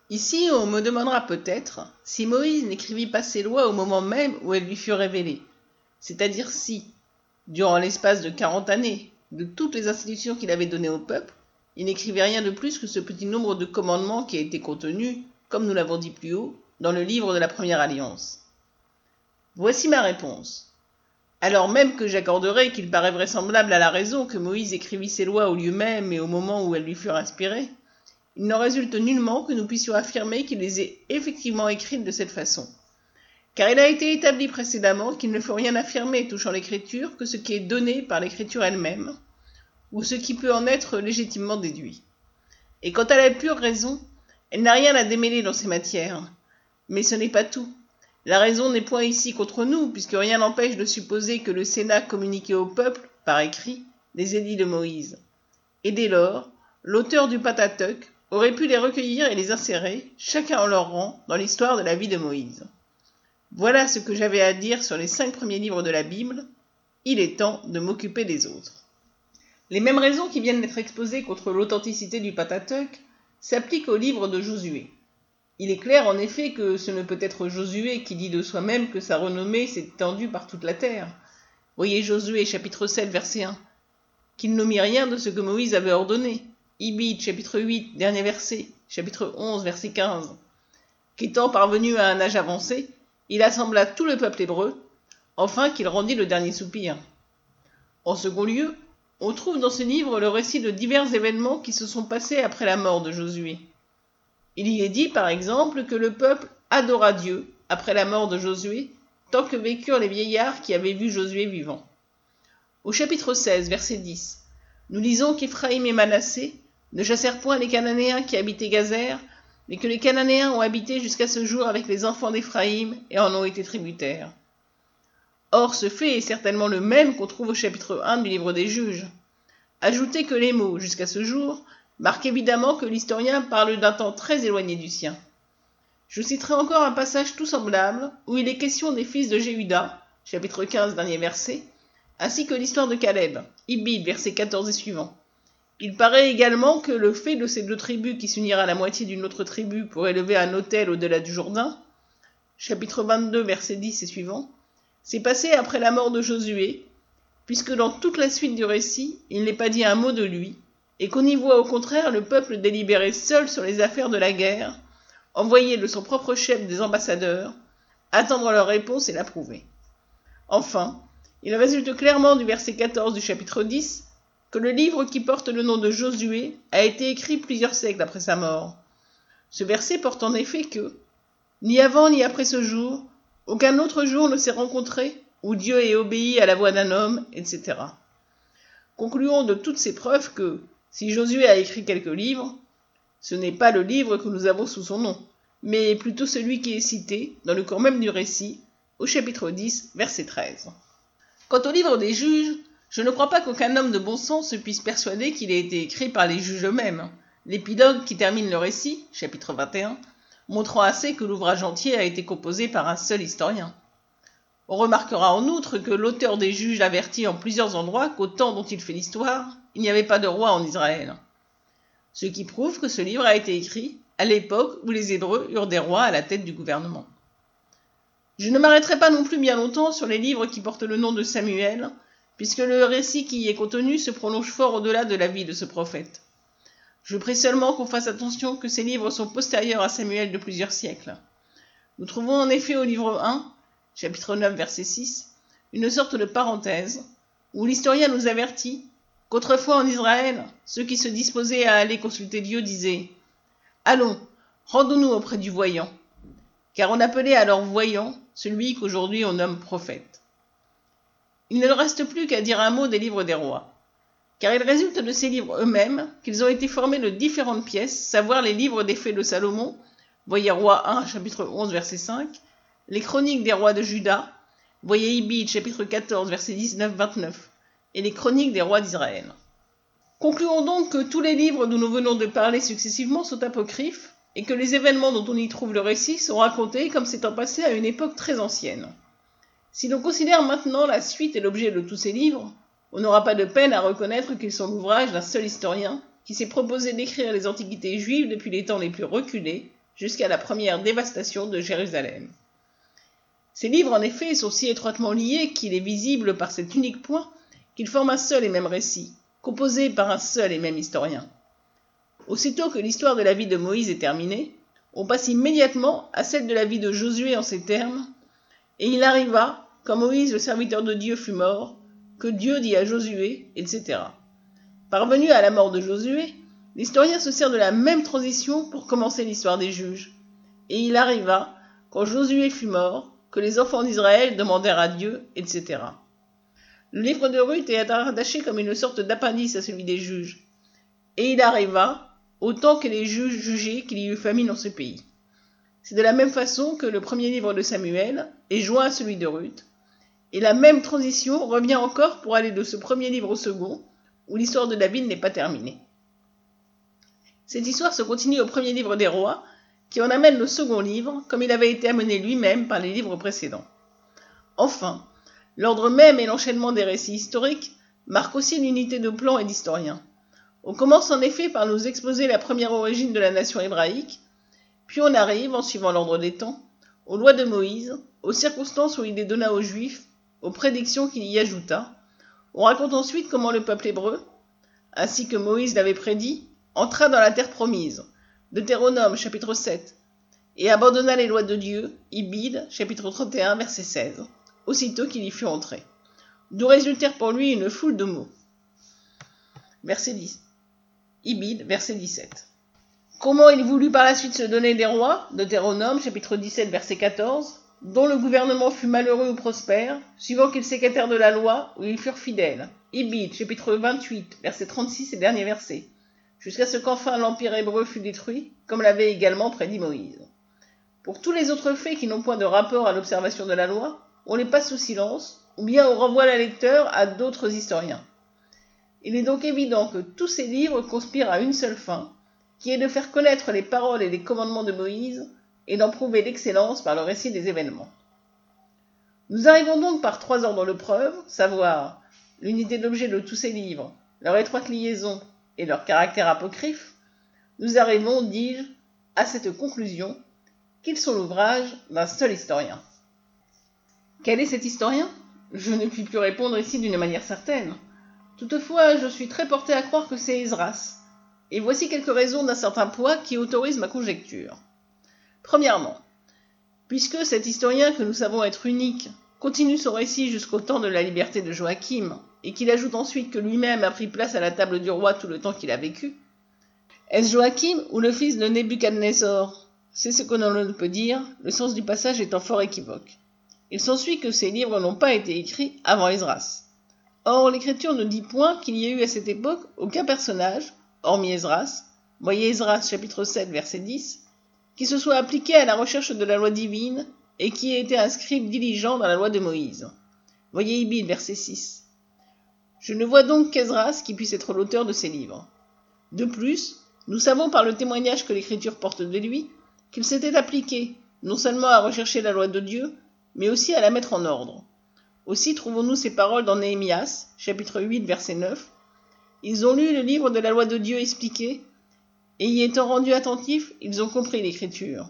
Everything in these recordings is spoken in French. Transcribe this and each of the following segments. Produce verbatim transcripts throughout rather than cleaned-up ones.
Ici, on me demandera peut-être si Moïse n'écrivit pas ses lois au moment même où elles lui furent révélées, c'est-à-dire si, durant l'espace de quarante années, de toutes les institutions qu'il avait données au peuple, il n'écrivait rien de plus que ce petit nombre de commandements qui a été contenu, comme nous l'avons dit plus haut, dans le livre de la Première Alliance. Voici ma réponse. Alors même que j'accorderai qu'il paraît vraisemblable à la raison que Moïse écrivit ses lois au lieu même et au moment où elles lui furent inspirées, il n'en résulte nullement que nous puissions affirmer qu'il les ait effectivement écrites de cette façon. Car il a été établi précédemment qu'il ne faut rien affirmer touchant l'écriture que ce qui est donné par l'écriture elle-même, ou ce qui peut en être légitimement déduit. Et quant à la pure raison, elle n'a rien à démêler dans ces matières. Mais ce n'est pas tout. La raison n'est point ici contre nous, puisque rien n'empêche de supposer que le Sénat communiquait au peuple, par écrit, les édits de Moïse. Et dès lors, l'auteur du Pentateuque aurait pu les recueillir et les insérer, chacun en leur rang, dans l'histoire de la vie de Moïse. Voilà ce que j'avais à dire sur les cinq premiers livres de la Bible. Il est temps de m'occuper des autres. Les mêmes raisons qui viennent d'être exposées contre l'authenticité du Pentateuque s'appliquent au livre de Josué. Il est clair en effet que ce ne peut être Josué qui dit de soi-même que sa renommée s'est étendue par toute la terre. Voyez Josué chapitre sept verset un, qu'il n'omit rien de ce que Moïse avait ordonné. Ibid, chapitre huit, dernier verset, chapitre onze, verset quinze. Qu'étant parvenu à un âge avancé, il assembla tout le peuple hébreu, enfin qu'il rendit le dernier soupir. En second lieu, on trouve dans ce livre le récit de divers événements qui se sont passés après la mort de Josué. Il y est dit, par exemple, que le peuple adora Dieu après la mort de Josué, tant que vécurent les vieillards qui avaient vu Josué vivant. Au chapitre seize, verset dix, nous lisons qu'Éphraïm et Manassé ne chassèrent point les Cananéens qui habitaient Gazer, mais que les Cananéens ont habité jusqu'à ce jour avec les enfants d'Éphraïm et en ont été tributaires. Or, ce fait est certainement le même qu'on trouve au chapitre un du livre des Juges. Ajoutez que les mots « jusqu'à ce jour » marquent évidemment que l'historien parle d'un temps très éloigné du sien. Je citerai encore un passage tout semblable où il est question des fils de Jéhuda, chapitre quinze, dernier verset, ainsi que l'histoire de Caleb, Ibid, verset quatorze et suivant. Il paraît également que le fait de ces deux tribus qui s'unirent à la moitié d'une autre tribu pour élever un autel au-delà du Jourdain, chapitre vingt-deux, verset dix et suivant, s'est passé après la mort de Josué, puisque dans toute la suite du récit, il n'est pas dit un mot de lui, et qu'on y voit au contraire le peuple délibérer seul sur les affaires de la guerre, envoyer de son propre chef des ambassadeurs, attendre leur réponse et l'approuver. Enfin, il résulte clairement du verset quatorze du chapitre dix que le livre qui porte le nom de Josué a été écrit plusieurs siècles après sa mort. Ce verset porte en effet que « Ni avant ni après ce jour, aucun autre jour ne s'est rencontré où Dieu ait obéi à la voix d'un homme, et cetera. Concluons de toutes ces preuves que, si Josué a écrit quelques livres, ce n'est pas le livre que nous avons sous son nom, mais plutôt celui qui est cité, dans le cours même du récit, au chapitre dix, verset treize. Quant au livre des juges, je ne crois pas qu'aucun homme de bon sens se puisse persuader qu'il ait été écrit par les juges eux-mêmes. L'épilogue qui termine le récit, chapitre vingt et un, montrant assez que l'ouvrage entier a été composé par un seul historien. On remarquera en outre que l'auteur des juges avertit en plusieurs endroits qu'au temps dont il fait l'histoire, il n'y avait pas de roi en Israël. Ce qui prouve que ce livre a été écrit à l'époque où les Hébreux eurent des rois à la tête du gouvernement. Je ne m'arrêterai pas non plus bien longtemps sur les livres qui portent le nom de Samuel, puisque le récit qui y est contenu se prolonge fort au-delà de la vie de ce prophète. Je prie seulement qu'on fasse attention que ces livres sont postérieurs à Samuel de plusieurs siècles. Nous trouvons en effet au livre un, chapitre neuf, verset six, une sorte de parenthèse, où l'historien nous avertit qu'autrefois en Israël, ceux qui se disposaient à aller consulter Dieu disaient « Allons, rendons-nous auprès du voyant », car on appelait alors voyant celui qu'aujourd'hui on nomme prophète. Il ne reste plus qu'à dire un mot des livres des rois, car il résulte de ces livres eux-mêmes qu'ils ont été formés de différentes pièces, savoir les livres des faits de Salomon, voyez Roi un, chapitre onze, verset cinq, les chroniques des rois de Juda, voyez Ibid, chapitre quatorze, verset dix-neuf à vingt-neuf, et les chroniques des rois d'Israël. Concluons donc que tous les livres dont nous venons de parler successivement sont apocryphes, et que les événements dont on y trouve le récit sont racontés comme s'étant passés à une époque très ancienne. Si l'on considère maintenant la suite et l'objet de tous ces livres, on n'aura pas de peine à reconnaître qu'ils sont l'ouvrage d'un seul historien qui s'est proposé d'écrire les antiquités juives depuis les temps les plus reculés, jusqu'à la première dévastation de Jérusalem. Ces livres, en effet, sont si étroitement liés qu'il est visible par cet unique point qu'ils forment un seul et même récit, composé par un seul et même historien. Aussitôt que l'histoire de la vie de Moïse est terminée, on passe immédiatement à celle de la vie de Josué en ces termes, et il arriva, quand Moïse le serviteur de Dieu fut mort, que Dieu dit à Josué, et cetera. Parvenu à la mort de Josué, l'historien se sert de la même transition pour commencer l'histoire des juges. Et il arriva, quand Josué fut mort, que les enfants d'Israël demandèrent à Dieu, et cetera. Le livre de Ruth est rattaché comme une sorte d'appendice à celui des juges. Et il arriva, autant que les juges jugeaient qu'il y eut famine dans ce pays. C'est de la même façon que le premier livre de Samuel est joint à celui de Ruth, et la même transition revient encore pour aller de ce premier livre au second, où l'histoire de David n'est pas terminée. Cette histoire se continue au premier livre des rois, qui en amène le second livre, comme il avait été amené lui-même par les livres précédents. Enfin, l'ordre même et l'enchaînement des récits historiques marquent aussi l'unité de plan et d'historien. On commence en effet par nous exposer la première origine de la nation hébraïque, puis on arrive, en suivant l'ordre des temps, aux lois de Moïse, aux circonstances où il les donna aux Juifs, aux prédictions qu'il y ajouta. On raconte ensuite comment le peuple hébreu, ainsi que Moïse l'avait prédit, entra dans la terre promise, Deutéronome chapitre sept, et abandonna les lois de Dieu, Ibid chapitre trente et un verset seize, aussitôt qu'il y fut entré. D'où résultèrent pour lui une foule de mots. Verset dix. Ibid, verset dix-sept. Comment il voulut par la suite se donner des rois, Deutéronome chapitre dix-sept verset quatorze, dont le gouvernement fut malheureux ou prospère, suivant qu'ils s'écartèrent de la loi ou ils furent fidèles. Ibid chapitre vingt-huit verset trente-six et dernier verset, jusqu'à ce qu'enfin l'empire hébreu fût détruit, comme l'avait également prédit Moïse. Pour tous les autres faits qui n'ont point de rapport à l'observation de la loi, on les passe sous silence, ou bien on renvoie le lecteur à d'autres historiens. Il est donc évident que tous ces livres conspirent à une seule fin, qui est de faire connaître les paroles et les commandements de Moïse, et d'en prouver l'excellence par le récit des événements. Nous arrivons donc par trois ordres de preuve, savoir l'unité d'objet de tous ces livres, leur étroite liaison et leur caractère apocryphe, nous arrivons, dis-je, à cette conclusion qu'ils sont l'ouvrage d'un seul historien. Quel est cet historien ? Je ne puis plus répondre ici d'une manière certaine. Toutefois, je suis très porté à croire que c'est Esdras, et voici quelques raisons d'un certain poids qui autorisent ma conjecture. Premièrement, puisque cet historien que nous savons être unique continue son récit jusqu'au temps de la liberté de Joachim, et qu'il ajoute ensuite que lui-même a pris place à la table du roi tout le temps qu'il a vécu, est-ce Joachim ou le fils de Nebuchadnezzar ? C'est ce que l'on ne peut dire, le sens du passage étant fort équivoque. Il s'ensuit que ces livres n'ont pas été écrits avant Esdras. Or, l'Écriture ne dit point qu'il y ait eu à cette époque aucun personnage, hormis Esdras, voyez Esdras chapitre sept verset dix, qui se soit appliqué à la recherche de la loi divine et qui ait été un scribe diligent dans la loi de Moïse. Voyez Ibid verset six. Je ne vois donc qu'Esdras qui puisse être l'auteur de ces livres. De plus, nous savons par le témoignage que l'Écriture porte de lui qu'il s'était appliqué non seulement à rechercher la loi de Dieu, mais aussi à la mettre en ordre. Aussi trouvons-nous ces paroles dans Néhémias, chapitre huit, verset neuf. Ils ont lu le livre de la loi de Dieu expliqué, et y étant rendus attentifs, ils ont compris l'Écriture.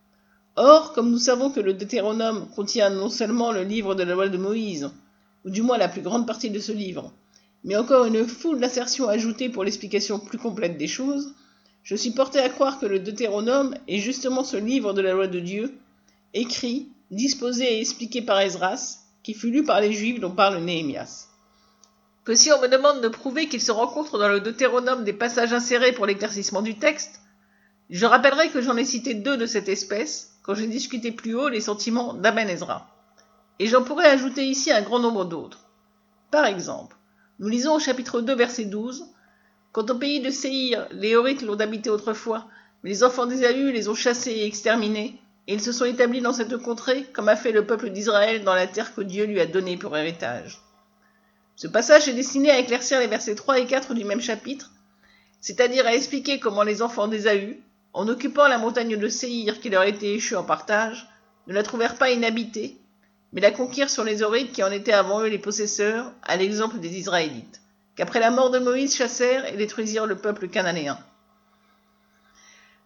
Or, comme nous savons que le Deutéronome contient non seulement le livre de la loi de Moïse, ou du moins la plus grande partie de ce livre, mais encore une foule d'assertions ajoutées pour l'explication plus complète des choses, je suis porté à croire que le Deutéronome est justement ce livre de la loi de Dieu, écrit, disposé et expliqué par Esdras, qui fut lu par les Juifs dont parle Néhémias. Que si on me demande de prouver qu'il se rencontre dans le Deutéronome des passages insérés pour l'éclaircissement du texte, je rappellerai que j'en ai cité deux de cette espèce, quand j'ai discuté plus haut les sentiments d'Aben Ezra. Et j'en pourrais ajouter ici un grand nombre d'autres. Par exemple, nous lisons au chapitre deux, verset douze, « Quant au pays de Séhir, les Horites l'ont habité autrefois, mais les enfants d'Ésaü les ont chassés et exterminés, et ils se sont établis dans cette contrée, comme a fait le peuple d'Israël dans la terre que Dieu lui a donnée pour héritage. » Ce passage est destiné à éclaircir les versets trois et quatre du même chapitre, c'est-à-dire à expliquer comment les enfants d'Ésaü, en occupant la montagne de Séhir qui leur était échue en partage, ne la trouvèrent pas inhabitée, mais la conquirent sur les Horites qui en étaient avant eux les possesseurs, à l'exemple des Israélites, qu'après la mort de Moïse chassèrent et détruisirent le peuple cananéen.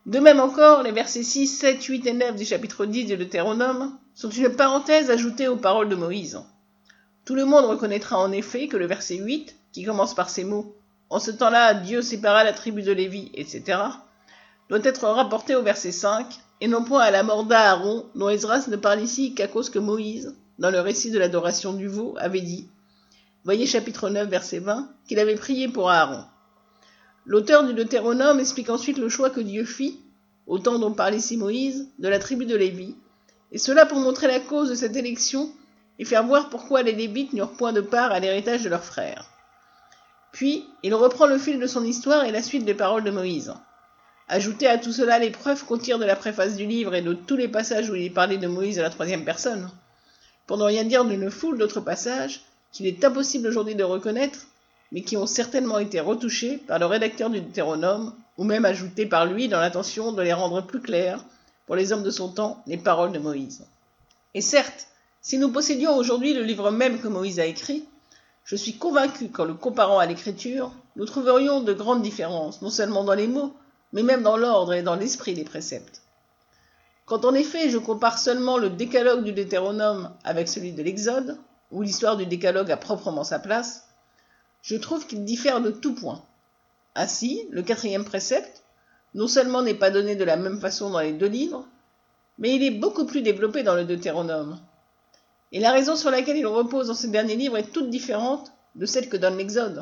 De même encore, les versets six, sept, huit et neuf du chapitre dix du Deutéronome sont une parenthèse ajoutée aux paroles de Moïse. Tout le monde reconnaîtra en effet que le verset huit, qui commence par ces mots « En ce temps-là, Dieu sépara la tribu de Lévi, et cetera » doit être rapporté au verset cinq, et non point à la mort d'Aaron, dont Esdras ne parle ici qu'à cause que Moïse, dans le récit de l'adoration du veau, avait dit, voyez chapitre neuf, verset vingt, qu'il avait prié pour Aaron. L'auteur du Deutéronome explique ensuite le choix que Dieu fit, au temps dont parle ici Moïse, de la tribu de Lévi, et cela pour montrer la cause de cette élection et faire voir pourquoi les Lévites n'eurent point de part à l'héritage de leurs frères. Puis, il reprend le fil de son histoire et la suite des paroles de Moïse. Ajoutez à tout cela les preuves qu'on tire de la préface du livre et de tous les passages où il est parlé de Moïse à la troisième personne, pour ne rien dire d'une foule d'autres passages qu'il est impossible aujourd'hui de reconnaître, mais qui ont certainement été retouchés par le rédacteur du Deutéronome, ou même ajoutés par lui dans l'intention de les rendre plus clairs, pour les hommes de son temps, les paroles de Moïse. Et certes, si nous possédions aujourd'hui le livre même que Moïse a écrit, je suis convaincu qu'en le comparant à l'écriture, nous trouverions de grandes différences, non seulement dans les mots, mais même dans l'ordre et dans l'esprit des préceptes. Quand en effet je compare seulement le décalogue du Deutéronome avec celui de l'Exode, où l'histoire du décalogue a proprement sa place, je trouve qu'il diffère de tout point. Ainsi, le quatrième précepte, non seulement n'est pas donné de la même façon dans les deux livres, mais il est beaucoup plus développé dans le Deutéronome. Et la raison sur laquelle il repose dans ce dernier livre est toute différente de celle que donne l'Exode.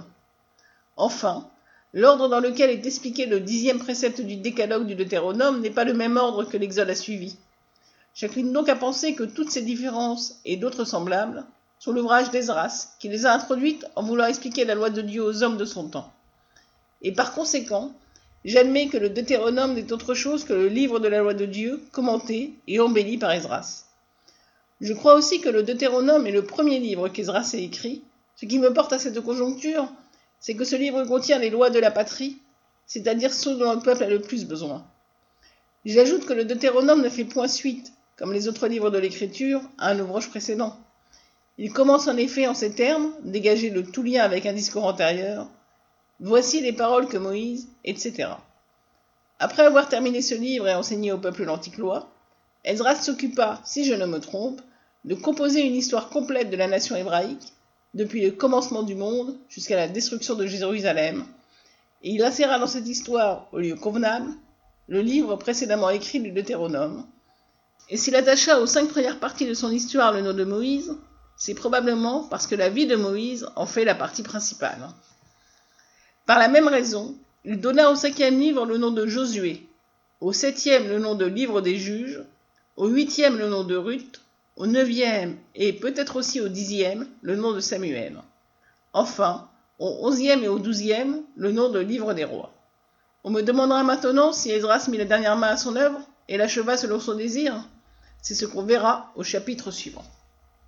Enfin, l'ordre dans lequel est expliqué le dixième précepte du décalogue du Deutéronome n'est pas le même ordre que l'Exode a suivi. J'incline donc à penser que toutes ces différences et d'autres semblables sont l'ouvrage d'Esdras, qui les a introduites en voulant expliquer la loi de Dieu aux hommes de son temps. Et par conséquent, j'admets que le Deutéronome n'est autre chose que le livre de la loi de Dieu, commenté et embelli par Esdras. Je crois aussi que le Deutéronome est le premier livre qu'Esdras a écrit, ce qui me porte à cette conjoncture, c'est que ce livre contient les lois de la patrie, c'est-à-dire ce dont le peuple a le plus besoin. J'ajoute que le Deutéronome ne fait point suite, comme les autres livres de l'Écriture, à un ouvrage précédent. Il commence en effet en ces termes, dégagés de tout lien avec un discours antérieur. Voici les paroles que Moïse, et cetera. Après avoir terminé ce livre et enseigné au peuple l'antique loi, Esdras s'occupa, si je ne me trompe, de composer une histoire complète de la nation hébraïque, depuis le commencement du monde jusqu'à la destruction de Jérusalem, et il inséra dans cette histoire, au lieu convenable, le livre précédemment écrit du Deutéronome. Et s'il attacha aux cinq premières parties de son histoire le nom de Moïse, c'est probablement parce que la vie de Moïse en fait la partie principale. Par la même raison, il donna au cinquième livre le nom de Josué, au septième le nom de livre des juges, au huitième le nom de Ruth, au neuvième et peut-être aussi au dixième le nom de Samuel. Enfin, au onzième et au douzième le nom de livre des rois. On me demandera maintenant si Esdras mit la dernière main à son œuvre et l'acheva selon son désir. C'est ce qu'on verra au chapitre suivant.